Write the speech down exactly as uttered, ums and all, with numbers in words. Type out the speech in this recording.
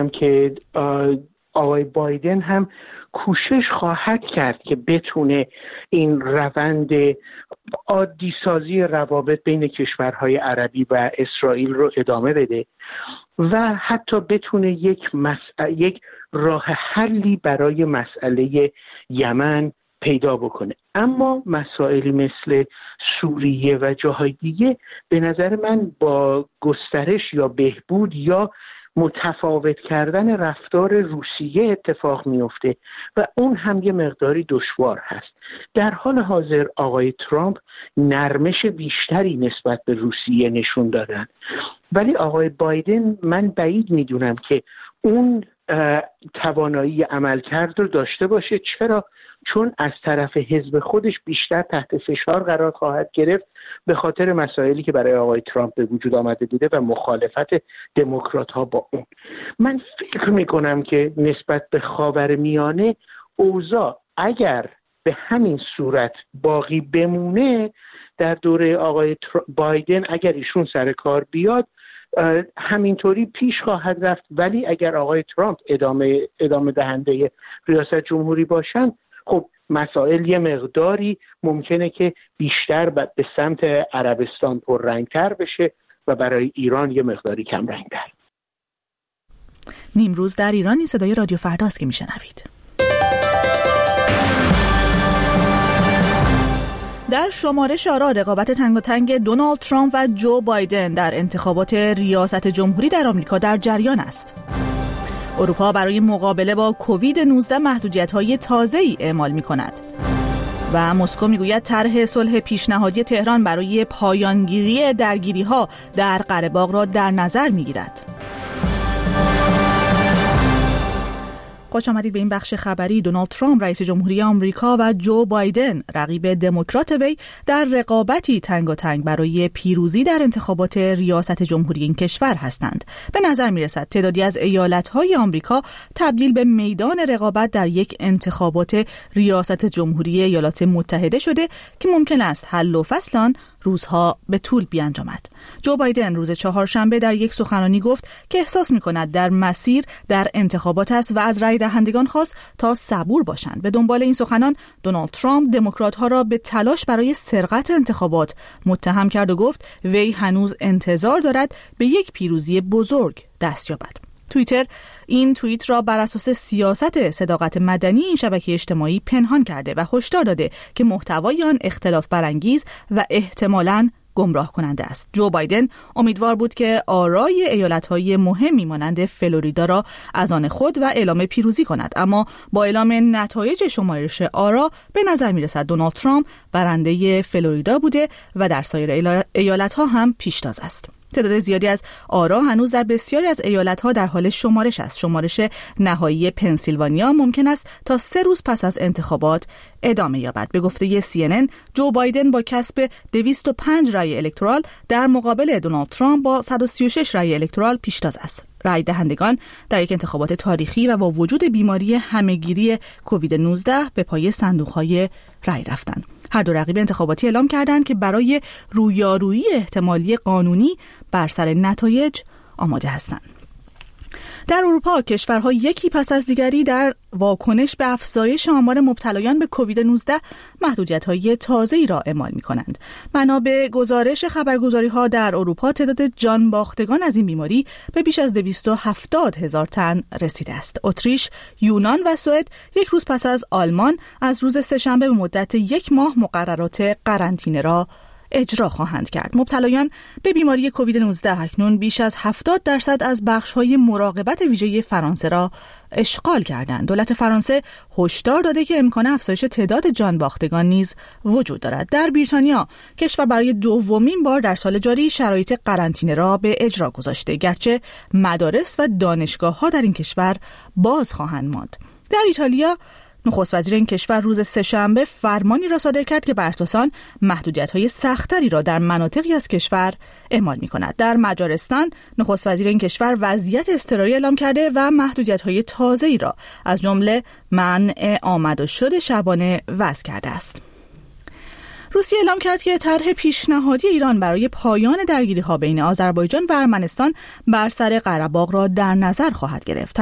که آقای بایدن هم کوشش خواهد کرد که بتونه این روند عادی سازی روابط بین کشورهای عربی و اسرائیل رو ادامه بده و حتی بتونه یک مسئله یک راه حلی برای مسئله یمن پیدا بکنه. اما مسائلی مثل سوریه و جاهای دیگه به نظر من با گسترش یا بهبود یا متفاوت کردن رفتار روسیه اتفاق میفته و اون هم یه مقداری دشوار هست. در حال حاضر آقای ترامپ نرمش بیشتری نسبت به روسیه نشون دادن، ولی آقای بایدن من بعید میدونم که اون توانایی عملکرد رو داشته باشه. چرا؟ چون از طرف حزب خودش بیشتر تحت فشار قرار خواهد گرفت به خاطر مسائلی که برای آقای ترامپ به وجود آمده بوده و مخالفت دموکرات ها با اون. من فکر میکنم که نسبت به خاورمیانه اوضاع اگر به همین صورت باقی بمونه در دوره آقای بایدن، اگر ایشون سر کار بیاد همینطوری پیش خواهد رفت، ولی اگر آقای ترامپ ادامه ادامه دهنده ریاست جمهوری باشن، خب مسائل یه مقداری ممکنه که بیشتر به سمت عربستان پررنگتر بشه و برای ایران یه مقداری کم رنگتر. نیمروز در ایران، این صدای رادیو فرداست که میشنوید. در شمارش آرا رقابت تنگاتنگ دونالد ترامپ و جو بایدن در انتخابات ریاست جمهوری در آمریکا در جریان است. اروپا برای مقابله با کووید نوزده محدودیت‌های تازه‌ای اعمال می‌کند و مسکو می‌گوید طرح صلح پیشنهادی تهران برای پایانگیری درگیری‌ها در قره‌باغ را در نظر می‌گیرد. خوش آمدید به این بخش خبری. دونالد ترامپ رئیس جمهوری آمریکا و جو بایدن رقیب دموکرات وی در رقابتی تنگاتنگ برای پیروزی در انتخابات ریاست جمهوری این کشور هستند. به نظر می‌رسد تعدادی از ایالت‌های آمریکا تبدیل به میدان رقابت در یک انتخابات ریاست جمهوری ایالات متحده شده که ممکن است حل و فصل آن روزها به طول بیانجامد. جو بایدن روز چهارشنبه در یک سخنرانی گفت که احساس می‌کند در مسیر در انتخابات است و از رای دهندگان خواست تا صبور باشند. به دنبال این سخنان دونالد ترامپ دموکرات‌ها را به تلاش برای سرقت انتخابات متهم کرد و گفت وی هنوز انتظار دارد به یک پیروزی بزرگ دست یابد. توییتر این توییت را بر اساس سیاست صداقت مدنی این شبکه اجتماعی پنهان کرده و هشدار داده که محتوای آن اختلاف برانگیز و احتمالاً گمراه کننده است. جو بایدن امیدوار بود که آرای ایالت‌های مهمی مانند فلوریدا را از آن خود و اعلام پیروزی کند، اما با اعلام نتایج شمارش آرا به نظر می‌رسد دونالد ترامپ برنده فلوریدا بوده و در سایر ایالت‌ها هم پیشتاز است. تعداد زیادی از آرا هنوز در بسیاری از ایالت‌ها در حال شمارش است. شمارش نهایی پنسیلوانیا ممکن است تا سه روز پس از انتخابات ادامه یابد. به گفته سی ان ان جو بایدن با کسب دویست و پنج رای الکترال در مقابل دونالد ترامپ با صد و سی و شش رای الکترال پیشتاز است. رای دهندگان در یک انتخابات تاریخی و با وجود بیماری همه‌گیری کووید نوزده به پای صندوق‌های رای رفتند. هر دو رقیب انتخاباتی اعلام کردند که برای رویارویی احتمالی قانونی بر سر نتایج آماده هستند. در اروپا کشورها یکی پس از دیگری در واکنش به افزایش آمار مبتلایان به کووید نوزده محدودیت‌های تازه‌ای را اعمال می‌کنند. بنا به گزارش خبرگزاری‌ها در اروپا تعداد جان باختگان از این بیماری به بیش از دویست و هفتاد هزار تن رسیده است. اتریش، یونان و سوئد یک روز پس از آلمان از روز سه‌شنبه به مدت یک ماه مقررات قرنطینه را اجرا خواهند کرد. مبتلایان به بیماری کووید نوزده اکنون بیش از هفتاد درصد از بخش‌های مراقبت ویژه فرانسه را اشغال کردند. دولت فرانسه هشدار داده که امکان افزایش تعداد جان باختگان نیز وجود دارد. در بریتانیا کشور برای دومین بار در سال جاری شرایط قرنطینه را به اجرا گذاشته، گرچه مدارس و دانشگاه‌ها در این کشور باز خواهند ماند. در ایتالیا نخست وزیر این کشور روز سه‌شنبه فرمانی را صادر کرد که بر اساس آن محدودیت‌های سخت‌تری را در مناطقی از کشور اعمال می‌کند. در مجارستان نخست وزیر این کشور وضعیت اضطراری اعلام کرده و محدودیت‌های تازه‌ای را از جمله منع آمد و شد شبانه وضع کرده است. روسیه اعلام کرد که طرح پیشنهادی ایران برای پایان درگیری‌ها بین آذربایجان و ارمنستان بر سر قره باغ را در نظر خواهد گرفت.